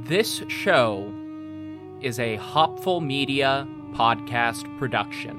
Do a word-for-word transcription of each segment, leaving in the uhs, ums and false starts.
This show is a Hopful Media podcast production.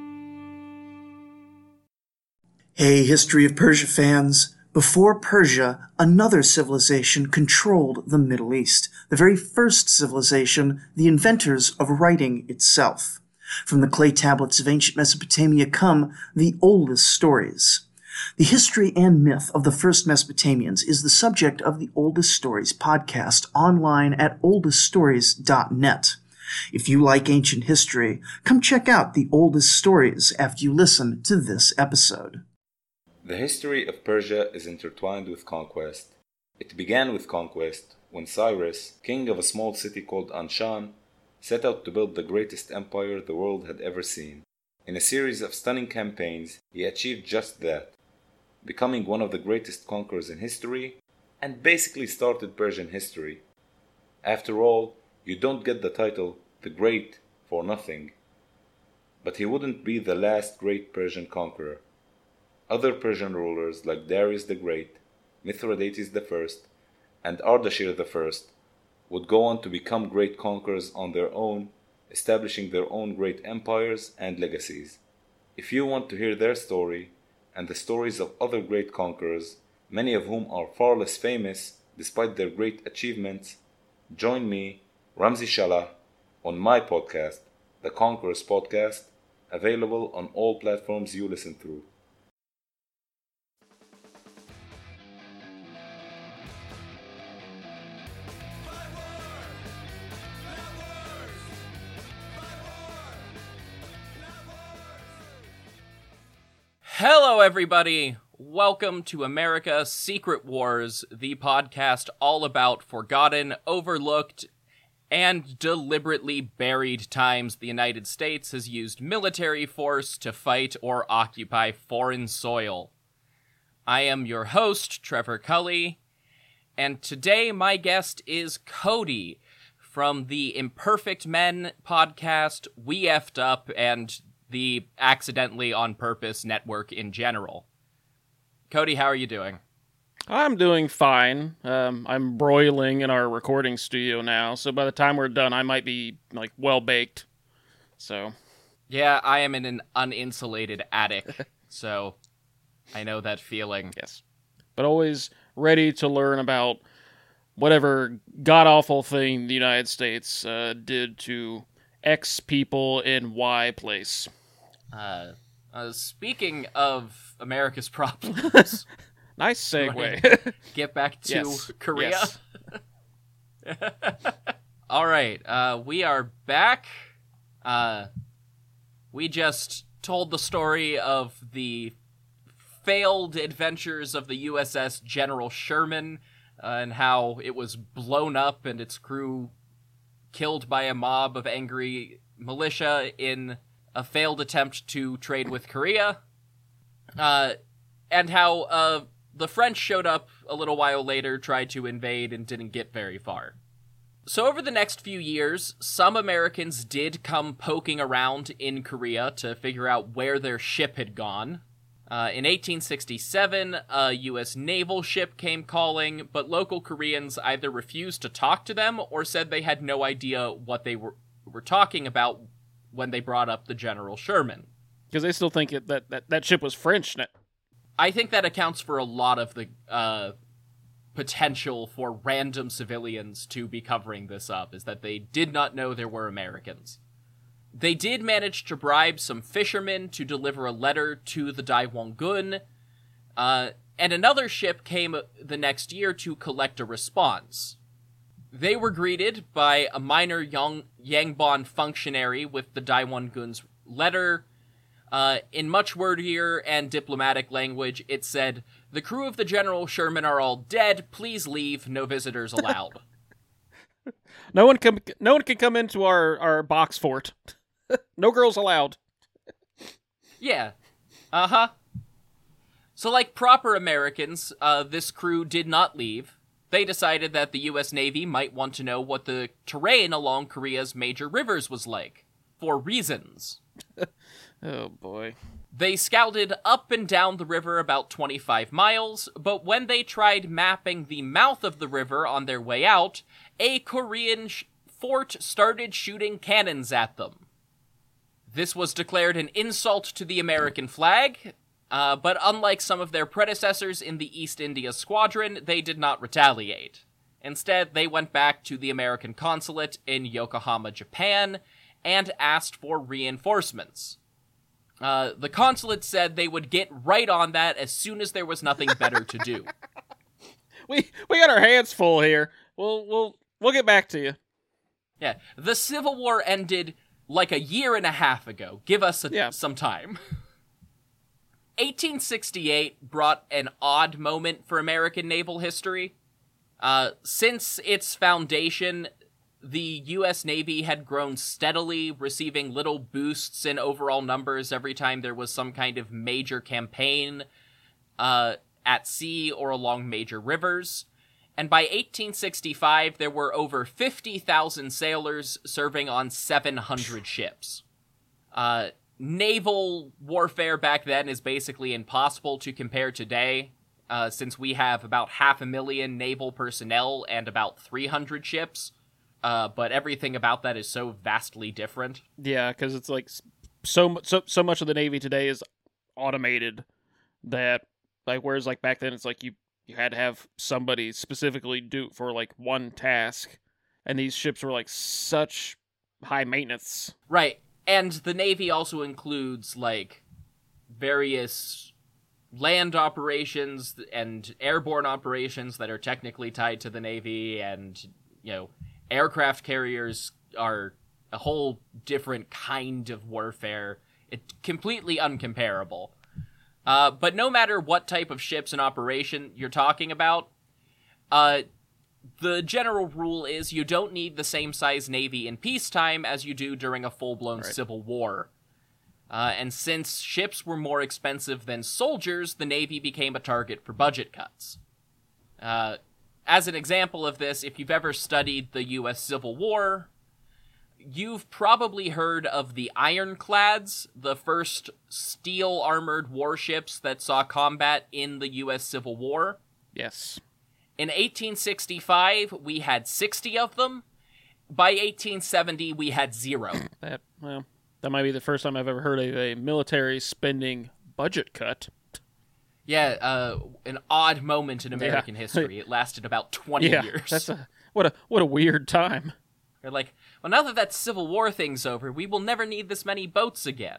Hey, History of Persia fans. Before Persia, another civilization controlled the Middle East. The very first civilization, the inventors of writing itself. From the clay tablets of ancient Mesopotamia come the oldest stories. The history and myth of the first Mesopotamians is the subject of the Oldest Stories podcast online at oldest stories dot net. If you like ancient history, come check out the Oldest Stories after you listen to this episode. The history of Persia is intertwined with conquest. It began with conquest when Cyrus, king of a small city called Anshan, set out to build the greatest empire the world had ever seen. In a series of stunning campaigns, he achieved just that, becoming one of the greatest conquerors in history, and basically started Persian history. After all, you don't get the title the Great for nothing. But he wouldn't be the last great Persian conqueror. Other Persian rulers like Darius the Great, Mithridates the First, and Ardashir the First would go on to become great conquerors on their own, establishing their own great empires and legacies. If you want to hear their story, and the stories of other great conquerors, many of whom are far less famous despite their great achievements, join me, Ramzi Shalah, on my podcast, The Conquerors Podcast, available on all platforms you listen through. Hello, everybody! Welcome to America Secret Wars, the podcast all about forgotten, overlooked, and deliberately buried times the United States has used military force to fight or occupy foreign soil. I am your host, Trevor Cully, and today my guest is Cody from the Imperfect Men podcast, We Effed Up, and the Accidentally on Purpose network in general. Cody, how are you doing? I'm doing fine. Um, I'm broiling in our recording studio now, so by the time we're done, I might be, like, well-baked. So. Yeah, I am in an uninsulated attic, so I know that feeling. Yes. But always ready to learn about whatever god-awful thing the United States uh, did to X people in Y place. Uh, uh, speaking of America's problems... Nice segue. Get back to yes. Korea. Yes. All right, uh, we are back. Uh, we just told the story of the failed adventures of the U S S General Sherman uh, and how it was blown up and its crew killed by a mob of angry militia in a failed attempt to trade with Korea. Uh, and how uh, the French showed up a little while later, tried to invade, and didn't get very far. So over the next few years, some Americans did come poking around in Korea to figure out where their ship had gone. Uh, in eighteen sixty-seven, a U S naval ship came calling, but local Koreans either refused to talk to them or said they had no idea what they were, were talking about when they brought up the General Sherman. Because they still think it, that, that that ship was French. I think that accounts for a lot of the uh, potential for random civilians to be covering this up, is that they did not know there were Americans. They did manage to bribe some fishermen to deliver a letter to the Daewongun, uh, and another ship came the next year to collect a response. They were greeted by a minor Yang- Yangbon functionary with the Daewongun's letter. Uh, in much wordier and diplomatic language, it said, "The crew of the General Sherman are all dead. Please leave. No visitors allowed." No one can. No one can come into our, our box fort. No girls allowed. Yeah. Uh-huh. So like proper Americans, uh, this crew did not leave. They decided that the U S Navy might want to know what the terrain along Korea's major rivers was like. For reasons. Oh, boy. They scouted up and down the river about twenty-five miles, but when they tried mapping the mouth of the river on their way out, a Korean sh- fort started shooting cannons at them. This was declared an insult to the American flag, uh, but unlike some of their predecessors in the East India Squadron, they did not retaliate. Instead, they went back to the American consulate in Yokohama, Japan, and asked for reinforcements. Uh, the consulate said they would get right on that as soon as there was nothing better to do. We we got our hands full here. We'll we'll we'll get back to you. Yeah, the Civil War ended like a year and a half ago. Give us a, Yeah. some time. eighteen sixty-eight brought an odd moment for American naval history. Uh, since its foundation, the U S Navy had grown steadily, receiving little boosts in overall numbers every time there was some kind of major campaign uh, at sea or along major rivers. And by eighteen sixty-five, there were over fifty thousand sailors serving on seven hundred ships. Uh, naval warfare back then is basically impossible to compare today, uh, since we have about half a million naval personnel and about three hundred ships. Uh, but everything about that is so vastly different. Yeah, because it's like so mu- so so much of the Navy today is automated that like whereas like back then it's like you you had to have somebody specifically do for like one task, and these ships were like such high maintenance. Right. And the Navy also includes, like, various land operations and airborne operations that are technically tied to the Navy, and, you know, aircraft carriers are a whole different kind of warfare. It's completely uncomparable. Uh, but no matter what type of ships and operation you're talking about, uh, the general rule is you don't need the same size Navy in peacetime as you do during a full-blown Right. civil war. Uh, and since ships were more expensive than soldiers, the Navy became a target for budget cuts. Uh, as an example of this, if you've ever studied the U S Civil War, you've probably heard of the Ironclads, the first steel-armored warships that saw combat in the U S Civil War. Yes. In eighteen sixty-five, we had sixty of them. By eighteen seventy, we had zero. That well, that might be the first time I've ever heard of a military spending budget cut. Yeah, uh, an odd moment in American Yeah. history. It lasted about twenty Yeah, years. that's a what a what a weird time. They're like, well, now that that Civil War thing's over, we will never need this many boats again.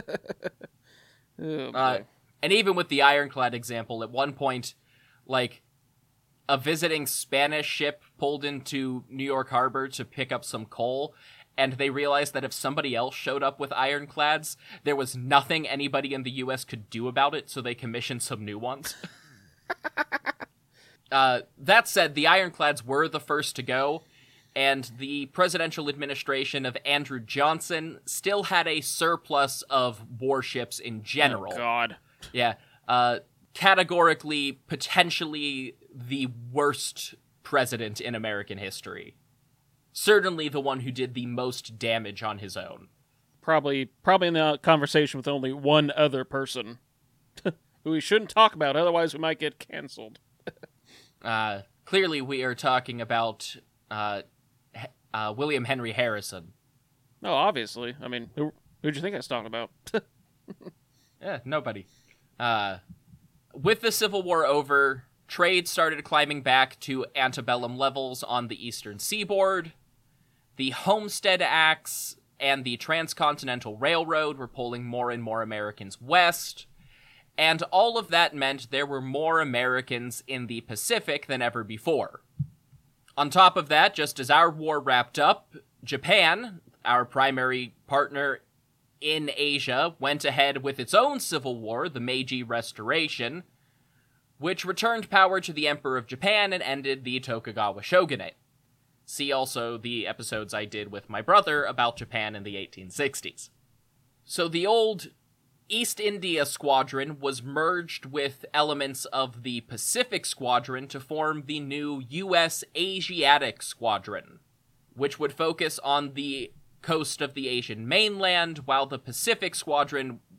Oh, Uh, boy. and even with the Ironclad example, at one point, like, a visiting Spanish ship pulled into New York Harbor to pick up some coal, and they realized that if somebody else showed up with ironclads, there was nothing anybody in the U S could do about it, so they commissioned some new ones. uh, that said, the ironclads were the first to go, and the presidential administration of Andrew Johnson still had a surplus of warships in general. Oh, God. Yeah, uh, categorically, potentially the worst president in American history. Certainly the one who did the most damage on his own. Probably probably in the conversation with only one other person who we shouldn't talk about, otherwise we might get canceled. Uh, clearly we are talking about uh, H- uh, William Henry Harrison. No, obviously. I mean, who who'd you think I was talking about? Yeah, nobody. Uh, with the Civil War over, trade started climbing back to antebellum levels on the eastern seaboard. The Homestead Acts and the Transcontinental Railroad were pulling more and more Americans west, and all of that meant there were more Americans in the Pacific than ever before. On top of that, just as our war wrapped up, Japan, our primary partner in Asia, went ahead with its own civil war, the Meiji Restoration, which returned power to the Emperor of Japan and ended the Tokugawa shogunate. See also the episodes I did with my brother about Japan in the eighteen sixties. So the old East India Squadron was merged with elements of the Pacific Squadron to form the new U S Asiatic Squadron, which would focus on the coast of the Asian mainland, while the Pacific Squadron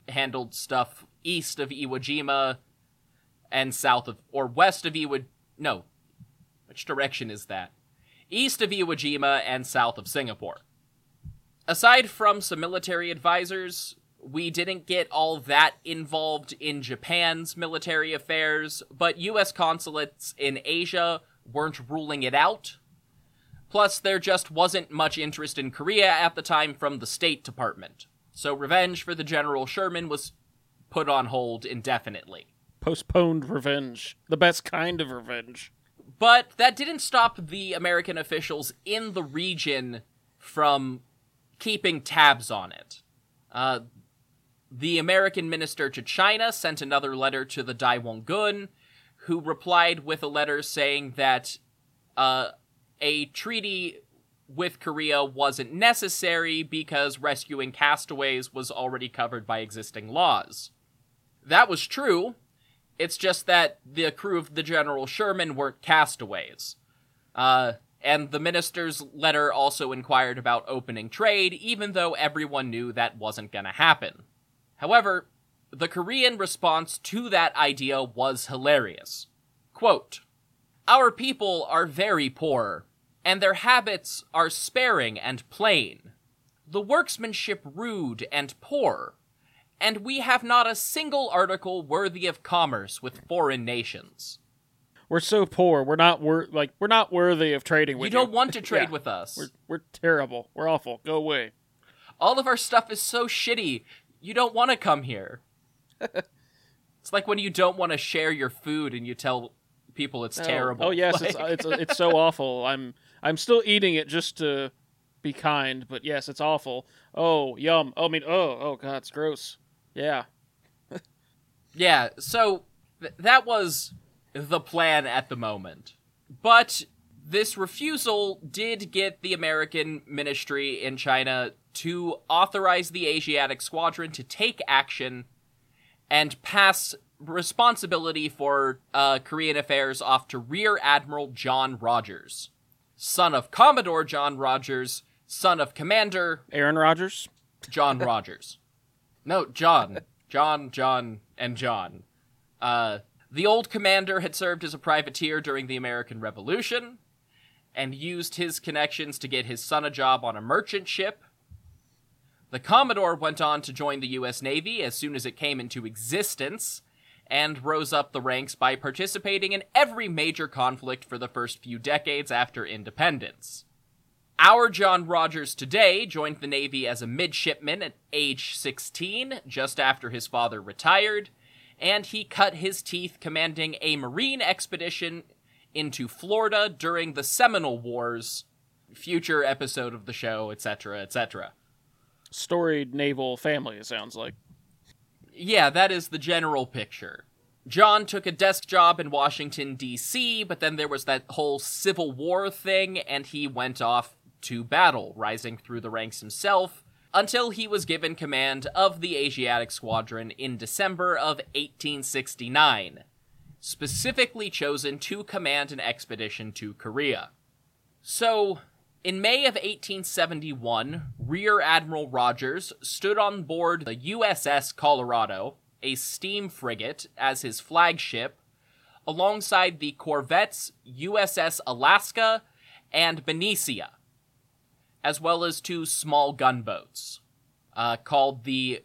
handled stuff east of Iwo Jima and south of, or west of Iwo, no, which direction is that? East of Iwo Jima and south of Singapore. Aside from some military advisors, we didn't get all that involved in Japan's military affairs, but U S consulates in Asia weren't ruling it out. Plus, there just wasn't much interest in Korea at the time from the State Department. So revenge for the General Sherman was put on hold indefinitely. Postponed revenge. The best kind of revenge. But that didn't stop the American officials in the region from keeping tabs on it. Uh, the American minister to China sent another letter to the Daewongun, who replied with a letter saying that uh, a treaty with Korea wasn't necessary because rescuing castaways was already covered by existing laws. That was true. It's just that the crew of the General Sherman weren't castaways. Uh, and the minister's letter also inquired about opening trade, even though everyone knew that wasn't gonna happen. However, the Korean response to that idea was hilarious. Quote, "Our people are very poor, and their habits are sparing and plain. The workmanship rude and poor, and we have not a single article worthy of commerce with foreign nations." We're so poor. We're not wor- like we're not worthy of trading with you. you. don't want to trade Yeah. with us. We're we're terrible. We're awful. Go away. All of our stuff is so shitty. You don't want to come here. It's like when you don't want to share your food and you tell people it's Oh. terrible. Oh yes, Like- it's it's it's so awful. I'm I'm still eating it just to be kind, but yes, it's awful. Oh, yum. Oh, I mean, oh, oh god, it's gross. Yeah. Yeah, so th- that was the plan at the moment. But this refusal did get the American ministry in China to authorize the Asiatic Squadron to take action and pass responsibility for uh, Korean affairs off to Rear Admiral John Rogers, son of Commodore John Rogers, son of Commander Aaron Rodgers? John Rogers. No, John. John, John, and John. Uh, the old commander had served as a privateer during the American Revolution, and used his connections to get his son a job on a merchant ship. The Commodore went on to join the U S Navy as soon as it came into existence, and rose up the ranks by participating in every major conflict for the first few decades after independence. Our John Rogers today joined the Navy as a midshipman at age sixteen, just after his father retired, and he cut his teeth commanding a Marine expedition into Florida during the Seminole Wars, future episode of the show, et cetera, et cetera. Storied naval family, it sounds like. Yeah, that is the general picture. John took a desk job in Washington, D C, but then there was that whole Civil War thing, and he went off to battle, rising through the ranks himself, until he was given command of the Asiatic Squadron in December of eighteen sixty-nine, specifically chosen to command an expedition to Korea. So, in May of eighteen seventy-one, Rear Admiral Rogers stood on board the U S S Colorado, a steam frigate, as his flagship, alongside the corvettes U S S Alaska and Benicia, as well as two small gunboats, uh, called the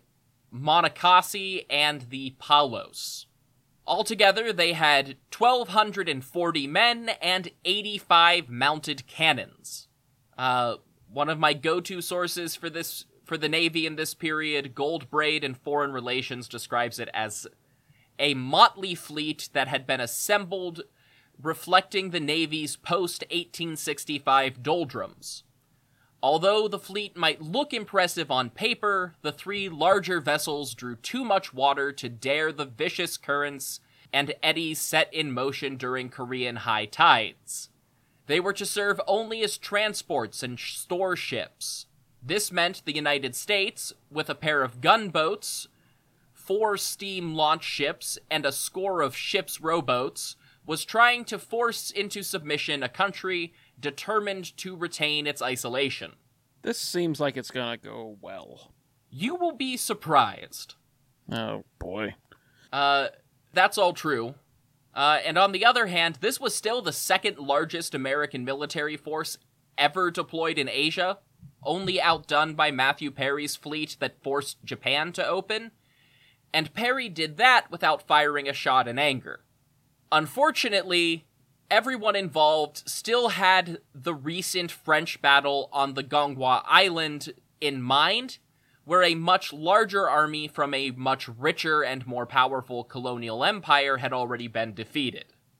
Monocacy and the Palos. Altogether, they had one thousand two hundred forty men and eighty-five mounted cannons. Uh, one of my go-to sources for this for the Navy in this period, Goldbraid and Foreign Relations, describes it as a motley fleet that had been assembled reflecting the Navy's post-eighteen sixty-five doldrums. Although the fleet might look impressive on paper, the three larger vessels drew too much water to dare the vicious currents and eddies set in motion during Korean high tides. They were to serve only as transports and store ships. This meant the United States, with a pair of gunboats, four steam launch ships, and a score of ships' rowboats, was trying to force into submission a country determined to retain its isolation. This seems like it's gonna go well. You will be surprised. Oh, boy. Uh, that's all true. Uh, and on the other hand, this was still the second largest American military force ever deployed in Asia, only outdone by Matthew Perry's fleet that forced Japan to open, and Perry did that without firing a shot in anger. Unfortunately, everyone involved still had the recent French battle on the Gonghua Island in mind, where a much larger army from a much richer and more powerful colonial empire had already been defeated.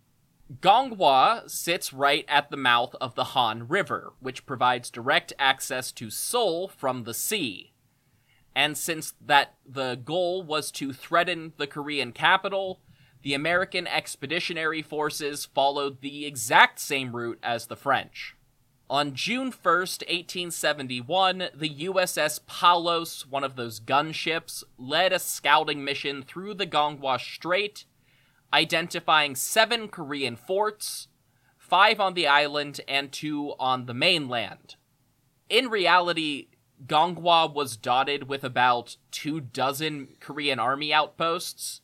Gonghua sits right at the mouth of the Han River, which provides direct access to Seoul from the sea. And since that the goal was to threaten the Korean capital, the American expeditionary forces followed the exact same route as the French. On June first, eighteen seventy-one, the U S S Palos, one of those gunships, led a scouting mission through the Gonghua Strait, identifying seven Korean forts, five on the island and two on the mainland. In reality, Gonghua was dotted with about two dozen Korean army outposts,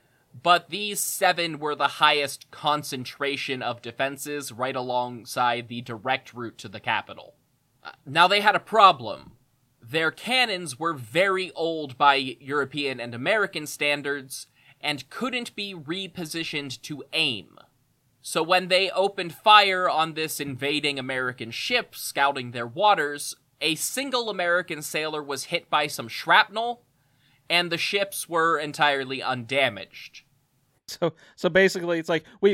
but these seven were the highest concentration of defenses right alongside the direct route to the capital. Now they had a problem. Their cannons were very old by European and American standards and couldn't be repositioned to aim. So when they opened fire on this invading American ship scouting their waters, a single American sailor was hit by some shrapnel, and the ships were entirely undamaged. So so basically it's like we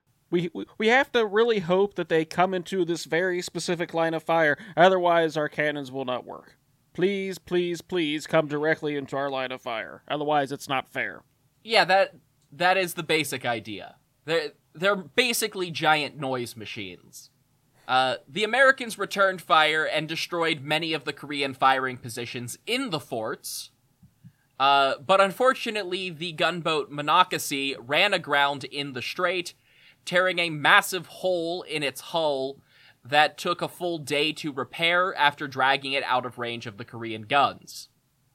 we we have to really hope that they come into this very specific line of fire, otherwise our cannons will not work. Please, please, please come directly into our line of fire. Otherwise it's not fair. Yeah, that that is the basic idea. They're they're basically giant noise machines. Uh, the Americans returned fire and destroyed many of the Korean firing positions in the forts. Uh, but unfortunately, the gunboat Monocacy ran aground in the strait, tearing a massive hole in its hull that took a full day to repair after dragging it out of range of the Korean guns.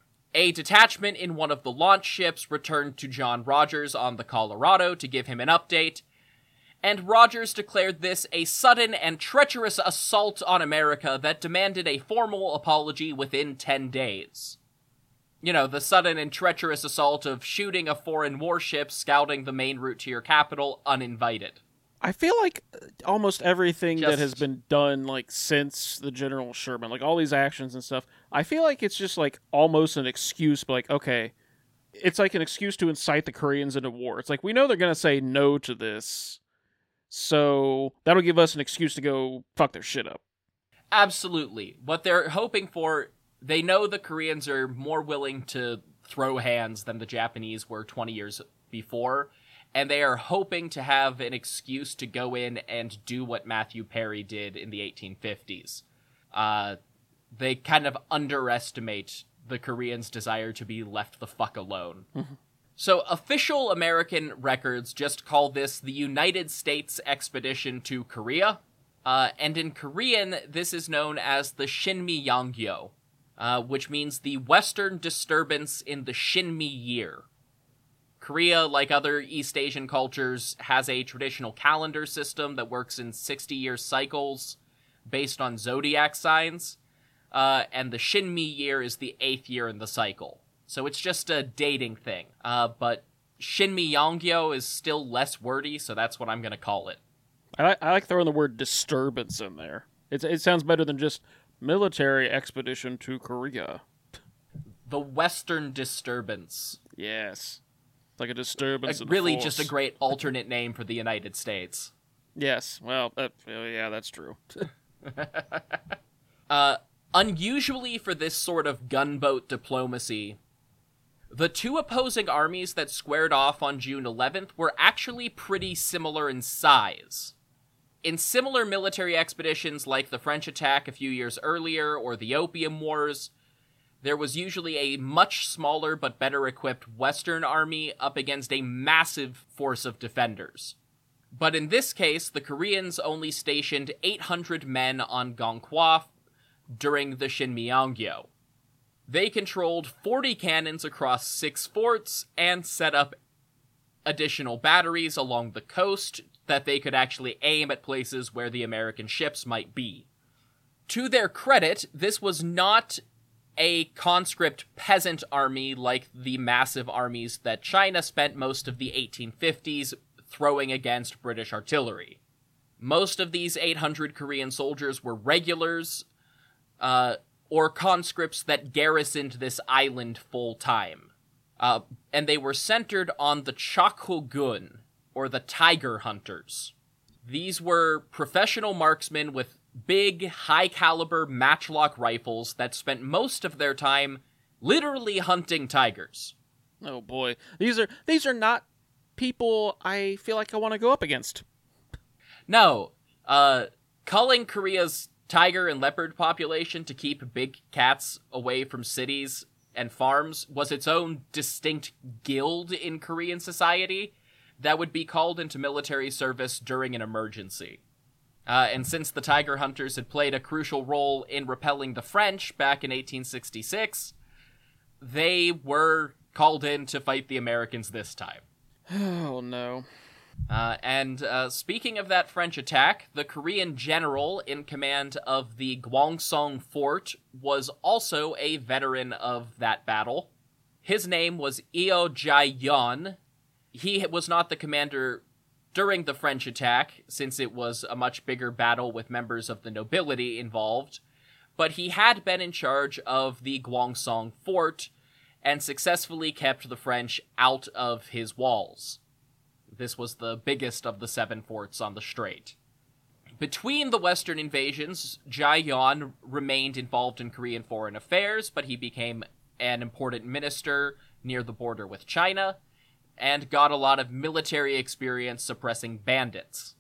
A detachment in one of the launch ships returned to John Rogers on the Colorado to give him an update, and Rogers declared this a sudden and treacherous assault on America that demanded a formal apology within ten days. You know, the sudden and treacherous assault of shooting a foreign warship scouting the main route to your capital uninvited. I feel like almost everything Just... that has been done, like, since the General Sherman, like, all these actions and stuff, I feel like it's just, like, almost an excuse, but, like, okay, it's like an excuse to incite the Koreans into war. It's like, we know they're going to say no to this, so that'll give us an excuse to go fuck their shit up. Absolutely. What they're hoping for, they know the Koreans are more willing to throw hands than the Japanese were twenty years before, and they are hoping to have an excuse to go in and do what Matthew Perry did in the eighteen fifties. Uh, they kind of underestimate the Koreans' desire to be left the fuck alone. So official American records just call this the United States Expedition to Korea, uh, and in Korean, this is known as the Shinmi-yangyo, uh, which means the Western disturbance in the Shinmi year. Korea, like other East Asian cultures, has a traditional calendar system that works in sixty-year cycles based on zodiac signs, uh, and the Shinmi year is the eighth year in the cycle. So it's just a dating thing. Uh, but Shinmi-yangyo is still less wordy, so that's what I'm going to call it. I like, I like throwing the word disturbance in there. It's, it sounds better than just military expedition to Korea. The Western disturbance. Yes. It's like a disturbance A, in really the force. just a great alternate name for the United States. Yes, well, that, yeah, that's true. uh, unusually for this sort of gunboat diplomacy, the two opposing armies that squared off on June eleventh were actually pretty similar in size. In similar military expeditions like the French attack a few years earlier or the Opium Wars, there was usually a much smaller but better equipped Western army up against a massive force of defenders. But in this case, the Koreans only stationed eight hundred men on Gonghua during the Shinmi-yangyo. They controlled forty cannons across six forts and set up additional batteries along the coast that they could actually aim at places where the American ships might be. To their credit, this was not a conscript peasant army like the massive armies that China spent most of the eighteen fifties throwing against British artillery. Most of these eight hundred Korean soldiers were regulars, uh, or conscripts that garrisoned this island full-time. Uh, and they were centered on the Chakhogun, or the Tiger Hunters. These were professional marksmen with big, high-caliber matchlock rifles that spent most of their time literally hunting tigers. Oh boy, these are these are not people I feel like I want to go up against. No, uh, culling Korea's tiger and leopard population to keep big cats away from cities and farms was its own distinct guild in Korean society that would be called into military service during an emergency. Uh, and since the Tiger Hunters had played a crucial role in repelling the French back in eighteen sixty-six, they were called in to fight the Americans this time. Oh, no. Uh, and uh, speaking of that French attack, the Korean general in command of the Gwangsong Fort was also a veteran of that battle. His name was Eo Jae-yeon. He was not the commander during the French attack, since it was a much bigger battle with members of the nobility involved, but he had been in charge of the Gwangsong Fort and successfully kept the French out of his walls. This was the biggest of the seven forts on the strait. Between the Western invasions, Jae-yeon remained involved in Korean foreign affairs, but he became an important minister near the border with China, and got a lot of military experience suppressing bandits.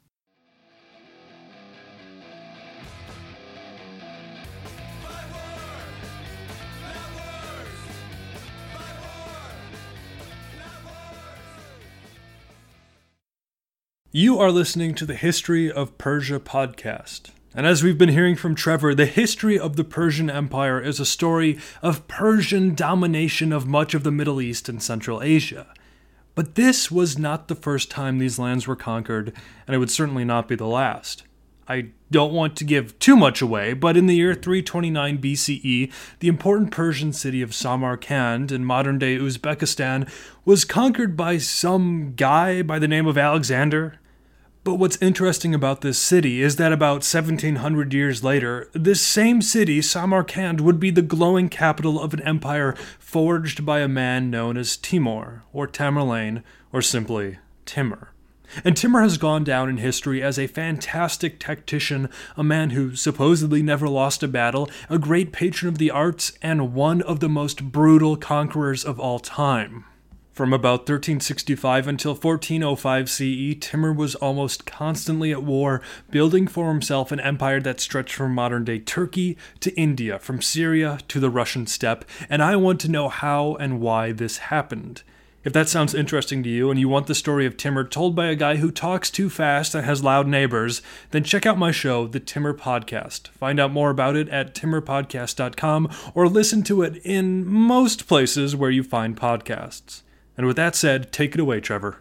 You are listening to the History of Persia podcast. And as we've been hearing from Trevor, the history of the Persian Empire is a story of Persian domination of much of the Middle East and Central Asia. But this was not the first time these lands were conquered, and it would certainly not be the last. I don't want to give too much away, but in the year three twenty-nine B C E, the important Persian city of Samarkand in modern-day Uzbekistan was conquered by some guy by the name of Alexander. But what's interesting about this city is that about seventeen hundred years later, this same city, Samarkand, would be the glowing capital of an empire forged by a man known as Timur, or Tamerlane, or simply Timur. And Timur has gone down in history as a fantastic tactician, a man who supposedly never lost a battle, a great patron of the arts, and one of the most brutal conquerors of all time. From about thirteen sixty-five until fourteen oh five C E, Timur was almost constantly at war, building for himself an empire that stretched from modern-day Turkey to India, from Syria to the Russian steppe, and I want to know how and why this happened. If that sounds interesting to you and you want the story of Timur told by a guy who talks too fast and has loud neighbors, then check out my show, The Timur Podcast. Find out more about it at timur podcast dot com or listen to it in most places where you find podcasts. And with that said, take it away, Trevor.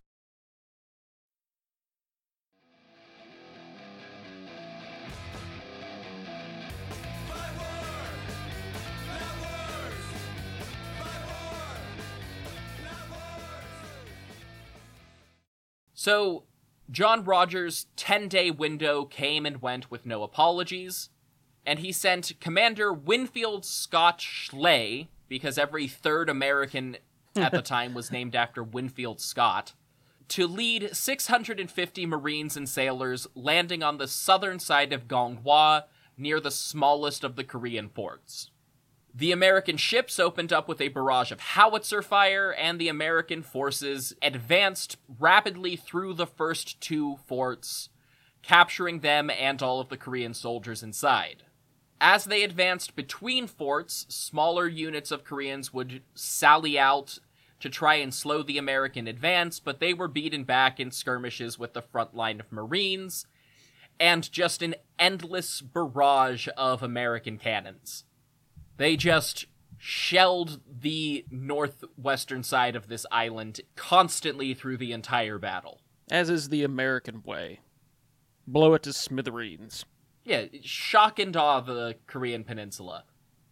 So, John Rogers' ten-day window came and went with no apologies, and he sent Commander Winfield Scott Schley, because every third American at the time was named after Winfield Scott, to lead six hundred fifty Marines and sailors landing on the southern side of Gonghwa, near the smallest of the Korean forts. The American ships opened up with a barrage of howitzer fire, and the American forces advanced rapidly through the first two forts, capturing them and all of the Korean soldiers inside. As they advanced between forts, smaller units of Koreans would sally out to try and slow the American advance, but they were beaten back in skirmishes with the front line of Marines, and just an endless barrage of American cannons. They just shelled the northwestern side of this island constantly through the entire battle. As is the American way. Blow it to smithereens. Yeah, shock and awe the Korean peninsula.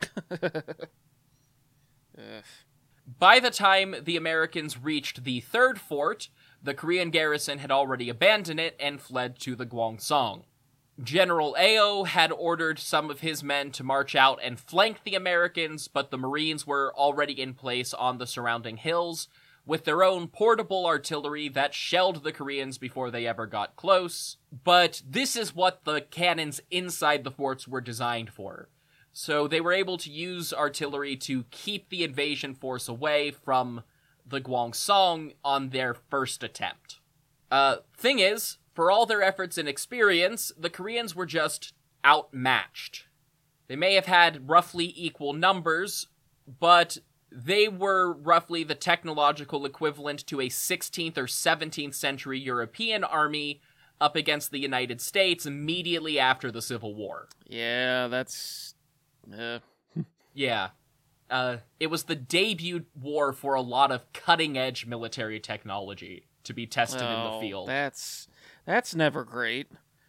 By the time the Americans reached the third fort, the Korean garrison had already abandoned it and fled to the Gwangsong. General Ao had ordered some of his men to march out and flank the Americans, but the Marines were already in place on the surrounding hills, with their own portable artillery that shelled the Koreans before they ever got close. But this is what the cannons inside the forts were designed for. So they were able to use artillery to keep the invasion force away from the Gwangsong on their first attempt. Uh, thing is, for all their efforts and experience, the Koreans were just outmatched. They may have had roughly equal numbers, but they were roughly the technological equivalent to a sixteenth or seventeenth century European army up against the United States immediately after the Civil War. Yeah, that's... Uh... yeah. Uh, it was the debut war for a lot of cutting-edge military technology to be tested oh, in the field. That's... That's never great.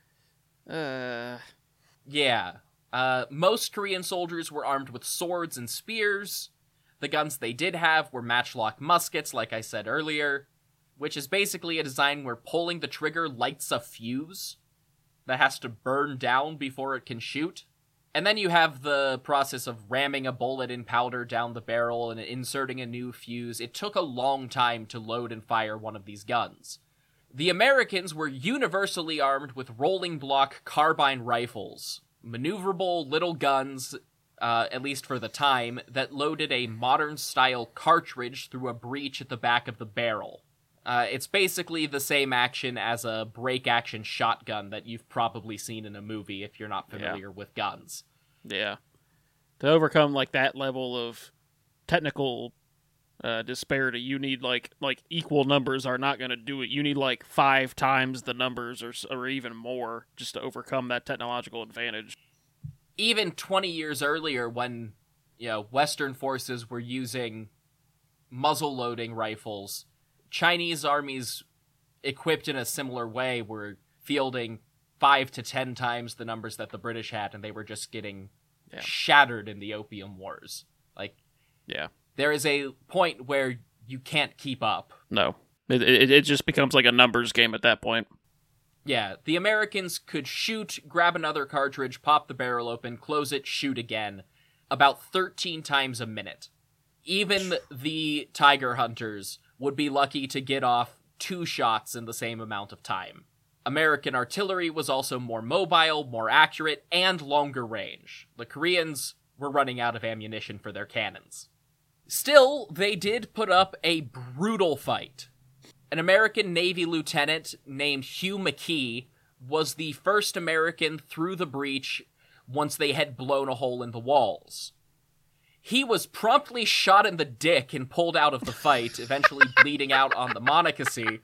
Uh... Yeah. Uh, most Korean soldiers were armed with swords and spears. The guns they did have were matchlock muskets, like I said earlier, which is basically a design where pulling the trigger lights a fuse that has to burn down before it can shoot. And then you have the process of ramming a bullet in powder down the barrel and inserting a new fuse. It took a long time to load and fire one of these guns. The Americans were universally armed with rolling block carbine rifles, maneuverable little guns, uh, at least for the time, that loaded a modern-style cartridge through a breech at the back of the barrel. Uh, it's basically the same action as a break-action shotgun that you've probably seen in a movie if you're not familiar yeah. with guns. Yeah. To overcome, like, that level of technical uh, disparity, you need, like, like equal numbers are not going to do it. You need, like, five times the numbers or, or even more just to overcome that technological advantage. Even twenty years earlier, when, you know, Western forces were using muzzle-loading rifles, Chinese armies equipped in a similar way were fielding five to ten times the numbers that the British had, and they were just getting yeah. shattered in the Opium Wars. Like, yeah, there is a point where you can't keep up. No, it it, it just becomes like a numbers game at that point. Yeah, the Americans could shoot, grab another cartridge, pop the barrel open, close it, shoot again, about thirteen times a minute. Even the Tiger Hunters would be lucky to get off two shots in the same amount of time. American artillery was also more mobile, more accurate, and longer range. The Koreans were running out of ammunition for their cannons. Still, they did put up a brutal fight. An American Navy lieutenant named Hugh McKee was the first American through the breach once they had blown a hole in the walls. He was promptly shot in the dick and pulled out of the fight, eventually bleeding out on the Monocacy.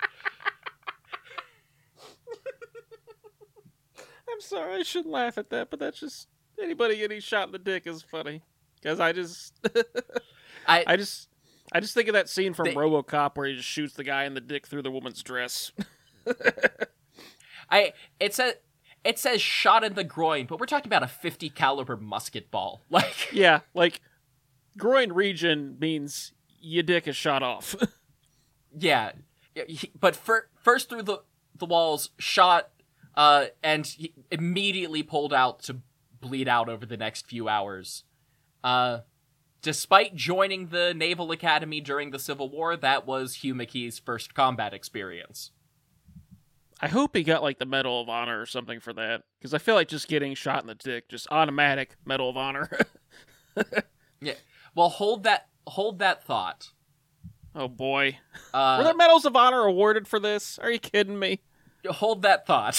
I'm sorry, I shouldn't laugh at that, but that's just... Anybody getting shot in the dick is funny. Because I just... I, I just... I just think of that scene from they, RoboCop where he just shoots the guy in the dick through the woman's dress. I it says it says shot in the groin, but we're talking about a fifty caliber musket ball. Like yeah, like groin region means your dick is shot off. yeah, but for, first through the the walls, shot, uh, and he immediately pulled out to bleed out over the next few hours. Uh. Despite joining the Naval Academy during the Civil War, that was Hugh McKee's first combat experience. I hope he got, like, the Medal of Honor or something for that, because I feel like just getting shot in the dick, just automatic Medal of Honor. Yeah. Well, hold that hold that thought. Oh, boy. Uh, Were there Medals of Honor awarded for this? Are you kidding me? Hold that thought.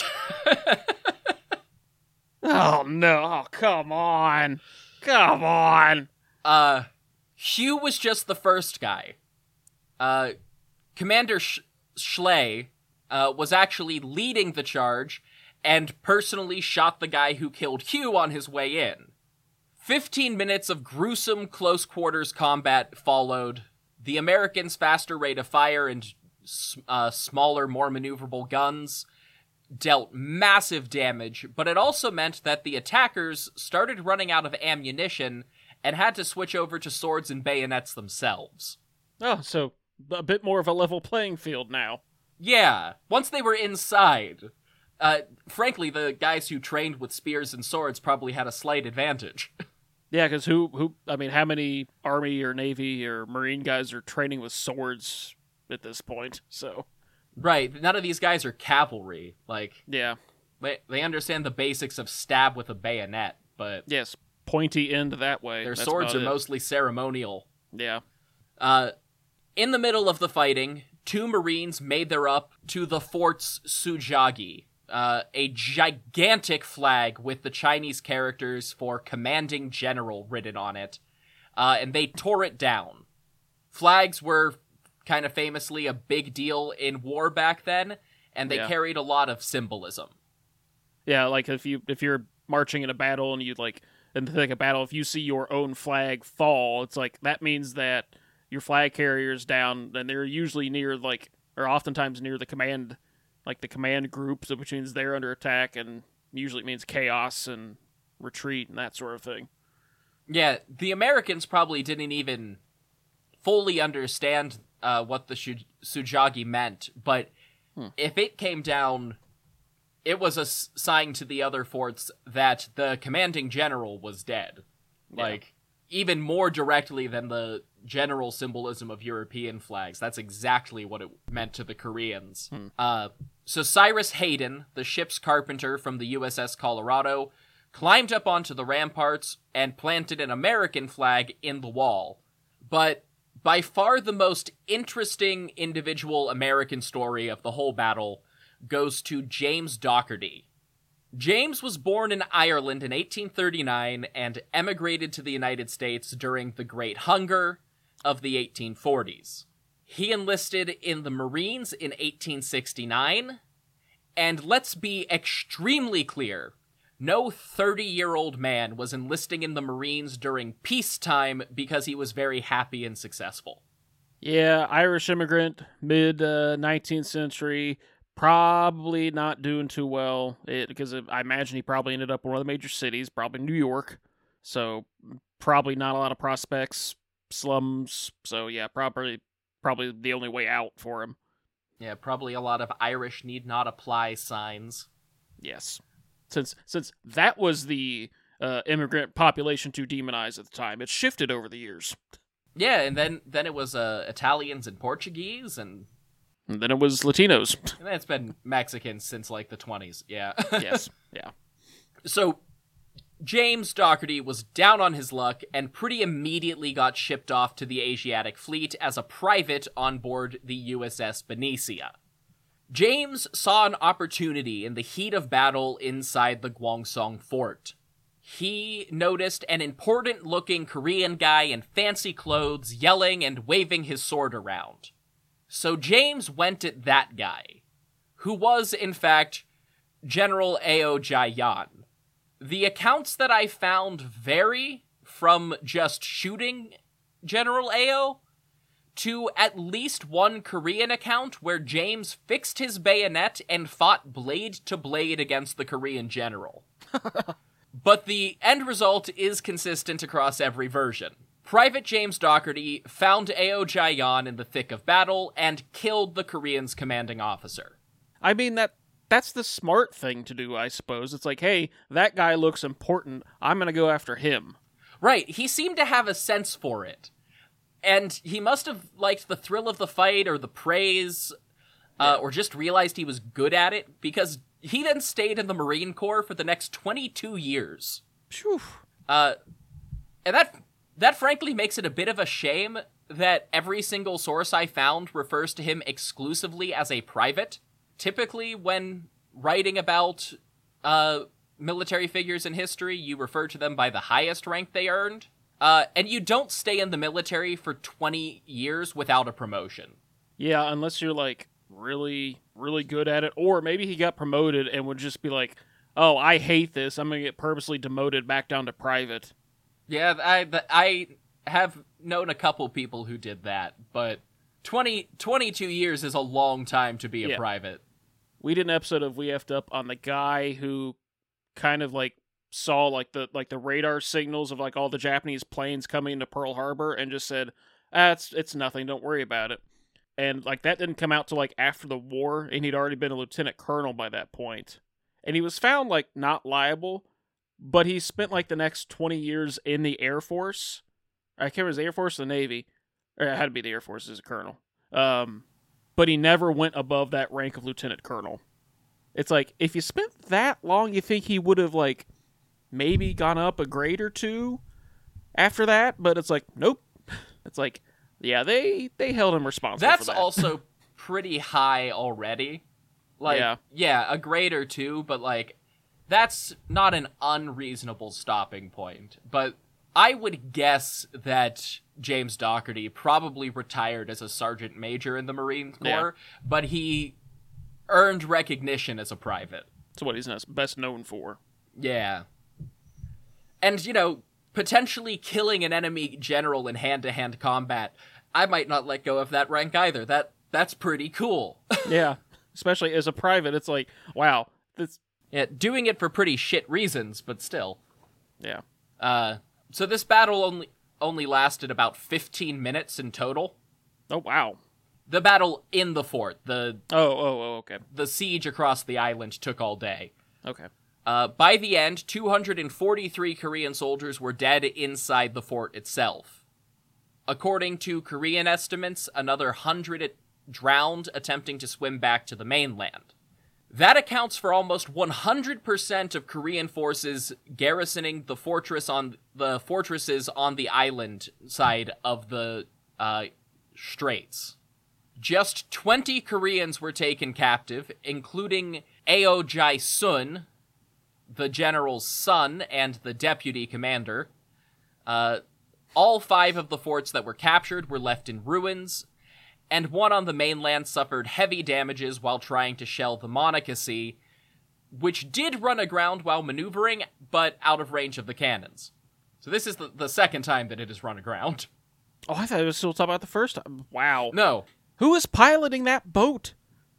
Oh, no. Oh, come on. Come on. Uh, Hugh was just the first guy. Uh, Commander Sh- Schley, uh, was actually leading the charge and personally shot the guy who killed Hugh on his way in. Fifteen minutes of gruesome close-quarters combat followed. The Americans' faster rate of fire and uh, smaller, more maneuverable guns dealt massive damage, but it also meant that the attackers started running out of ammunition and had to switch over to swords and bayonets themselves. Oh, so a bit more of a level playing field now. Yeah, once they were inside, uh, frankly, the guys who trained with spears and swords probably had a slight advantage. Yeah, because who, who, I mean, how many Army or Navy or Marine guys are training with swords at this point, so... Right, none of these guys are cavalry. Like, yeah, they, they understand the basics of stab with a bayonet, but... Yes, pointy end that way. Their That's swords are it. mostly ceremonial. Yeah. Uh, in the middle of the fighting, two Marines made their up to the fort's Sujagi, uh, a gigantic flag with the Chinese characters for Commanding General written on it, uh, and they tore it down. Flags were kind of famously a big deal in war back then, and they Yeah. carried a lot of symbolism. Yeah, like if you if you're marching in a battle and you like in the thick of battle, if you see your own flag fall, it's like that means that your flag carrier's down, and they're usually near like or oftentimes near the command like the command group, so which means they're under attack, and usually it means chaos and retreat and that sort of thing. Yeah, the Americans probably didn't even fully understand uh, what the Shu- Sujagi meant, but Hmm. if it came down, it was a s- sign to the other forts that the commanding general was dead. Yeah. Like, even more directly than the general symbolism of European flags. That's exactly what it meant to the Koreans. Hmm. Uh, so Cyrus Hayden, the ship's carpenter from the U S S Colorado, climbed up onto the ramparts and planted an American flag in the wall. But by far the most interesting individual American story of the whole battle goes to James Docherty. James was born in Ireland in eighteen thirty-nine and emigrated to the United States during the Great Hunger of the eighteen forties. He enlisted in the Marines in eighteen sixty-nine, and let's be extremely clear, no thirty-year-old man was enlisting in the Marines during peacetime because he was very happy and successful. Yeah, Irish immigrant, mid uh, nineteenth century, probably not doing too well. It, because I imagine he probably ended up in one of the major cities, probably New York. So probably not a lot of prospects, slums. So yeah, probably probably the only way out for him. Yeah, probably a lot of Irish need not apply signs. Yes, since since that was the uh, immigrant population to demonize at the time, it shifted over the years. Yeah, and then then it was uh, Italians and Portuguese, and And then it was Latinos. And then it's been Mexicans since, like, the twenties, yeah. Yes, yeah. So, James Docherty was down on his luck and pretty immediately got shipped off to the Asiatic Fleet as a private on board the U S S Benicia. James saw an opportunity in the heat of battle inside the Gwangsong Fort. He noticed an important-looking Korean guy in fancy clothes yelling and waving his sword around. So James went at that guy, who was, in fact, General Ao Jayan. The accounts that I found vary from just shooting General Ao to at least one Korean account where James fixed his bayonet and fought blade to blade against the Korean general. But the end result is consistent across every version. Private James Docherty found Ao Jayan in the thick of battle and killed the Korean's commanding officer. I mean, that that's the smart thing to do, I suppose. It's like, hey, that guy looks important. I'm going to go after him. Right, he seemed to have a sense for it. And he must have liked the thrill of the fight or the praise, uh, or just realized he was good at it, because he then stayed in the Marine Corps for the next twenty-two years. Phew. Uh, and that... That frankly makes it a bit of a shame that every single source I found refers to him exclusively as a private. Typically, when writing about uh, military figures in history, you refer to them by the highest rank they earned. Uh, and you don't stay in the military for twenty years without a promotion. Yeah, unless you're, like, really, really good at it. Or maybe he got promoted and would just be like, oh, I hate this. I'm going to get purposely demoted back down to private. Yeah, I th- I have known a couple people who did that, but twenty, twenty-two years is a long time to be a Yeah. private. We did an episode of We Effed Up on the guy who kind of like saw like the like the radar signals of like all the Japanese planes coming into Pearl Harbor and just said, ah, it's it's nothing, don't worry about it. And like that didn't come out till like after the war, and he'd already been a lieutenant colonel by that point. And he was found like not liable, but he spent like the next twenty years in the Air Force. I can't remember, it was the Air Force or the Navy. Or it had to be the Air Force as a colonel. Um, but he never went above that rank of lieutenant colonel. It's like, if you spent that long, you think he would have like maybe gone up a grade or two after that, but it's like, nope. It's like, yeah, they, they held him responsible That's for that. also pretty high already. Like, Yeah. yeah, a grade or two, but like, that's not an unreasonable stopping point. But I would guess that James Dougherty probably retired as a sergeant major in the Marine Corps, Yeah. but he earned recognition as a private. That's what he's best known for. Yeah. And, you know, potentially killing an enemy general in hand-to-hand combat, I might not let go of that rank either. That That's pretty cool. Yeah. Especially as a private, it's like, wow, this... Yeah, doing it for pretty shit reasons, but still. Yeah. Uh, so this battle only only lasted about fifteen minutes in total. Oh, wow. The battle in the fort, the Oh, oh, oh, okay. the siege across the island took all day. Okay. Uh, by the end, two hundred forty-three Korean soldiers were dead inside the fort itself. According to Korean estimates, another one hundred drowned attempting to swim back to the mainland. That accounts for almost one hundred percent of Korean forces garrisoning the fortress on the fortresses on the island side of the uh, straits. Just twenty Koreans were taken captive, including Ao Jae-sun, the general's son and the deputy commander. Uh, all five of the forts that were captured were left in ruins, and one on the mainland suffered heavy damages while trying to shell the Monocacy, which did run aground while maneuvering, but out of range of the cannons. So this is the, the second time that it has run aground. Oh, I thought it was still talking about the first time. Wow. No. Who is piloting that boat?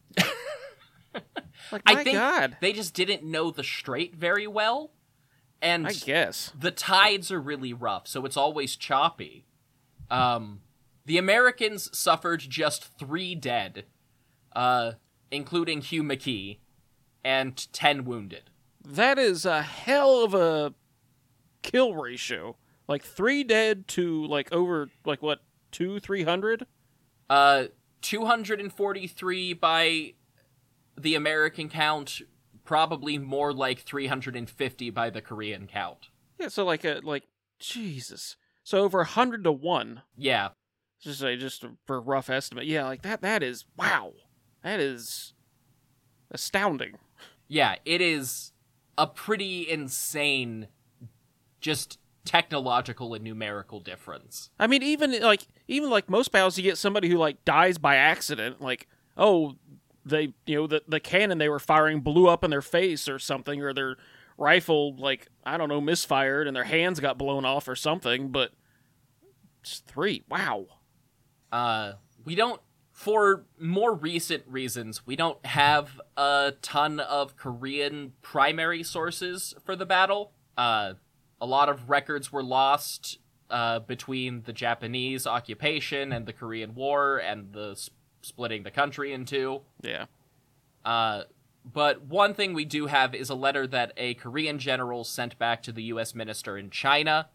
Like, my I think God. they just didn't know the strait very well, and I guess. the tides are really rough, so it's always choppy. Um, the Americans suffered just three dead, uh, including Hugh McKee, and ten wounded. That is a hell of a kill ratio. Like, three dead to, like, over, like, what, two, three hundred? Uh, two hundred forty-three by the American count, probably more like three hundred fifty by the Korean count. Yeah, so, like, a, like, Jesus. So over one hundred to one. Yeah. Just say, just for a rough estimate. Yeah, like, that, that is, wow. That is astounding. Yeah, it is a pretty insane, just technological and numerical difference. I mean, even like even like most battles, you get somebody who like dies by accident. Like, oh, they you know the the cannon they were firing blew up in their face or something, or their rifle like I don't know misfired and their hands got blown off or something. But just three, wow. Uh, we don't, for more recent reasons, we don't have a ton of Korean primary sources for the battle. Uh. A lot of records were lost uh, between the Japanese occupation and the Korean War and the sp- splitting the country in two. Yeah. Uh, but one thing we do have is a letter that a Korean general sent back to the U S minister in China,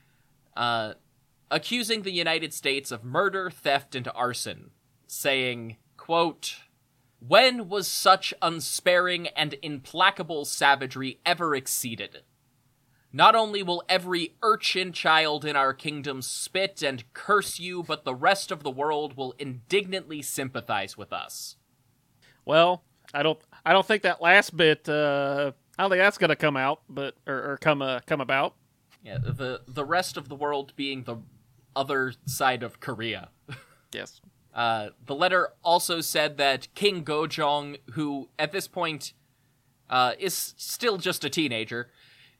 uh, accusing the United States of murder, theft, and arson, saying, quote, "When was such unsparing and implacable savagery ever exceeded? Not only will every urchin child in our kingdom spit and curse you, but the rest of the world will indignantly sympathize with us." Well, I don't I don't think that last bit. Uh, I don't think that's gonna come out, but or, or come uh, come about. Yeah, the the rest of the world being the other side of Korea. Yes. Uh, the letter also said that King Gojong, who at this point uh, is still just a teenager,